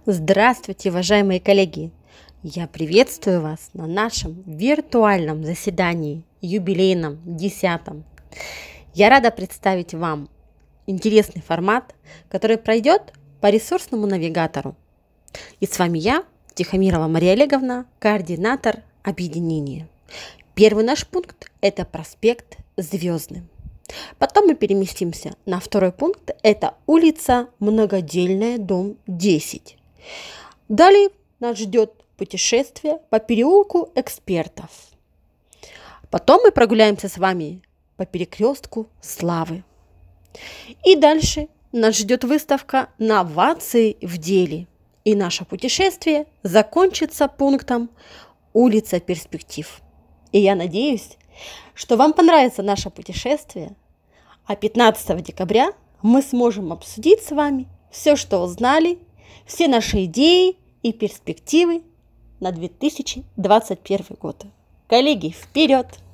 Здравствуйте, уважаемые коллеги! Я приветствую вас на нашем виртуальном заседании, юбилейном 10-м. Я рада представить вам интересный формат, который пройдет по ресурсному навигатору. И с вами я, Тихомирова Мария Олеговна, координатор объединения. Первый наш пункт – это проспект Звездный. Потом мы переместимся на второй пункт, это улица Многодельная, дом 10. Далее нас ждет путешествие по переулку Экспертов. Потом мы прогуляемся с вами по перекрестку Славы. И дальше нас ждет выставка «Новации в деле». И наше путешествие закончится пунктом «Улица перспектив». И я надеюсь, что вам понравится наше путешествие, а 15 декабря мы сможем обсудить с вами все, что узнали, все наши идеи и перспективы на 2021 год. Коллеги, вперед!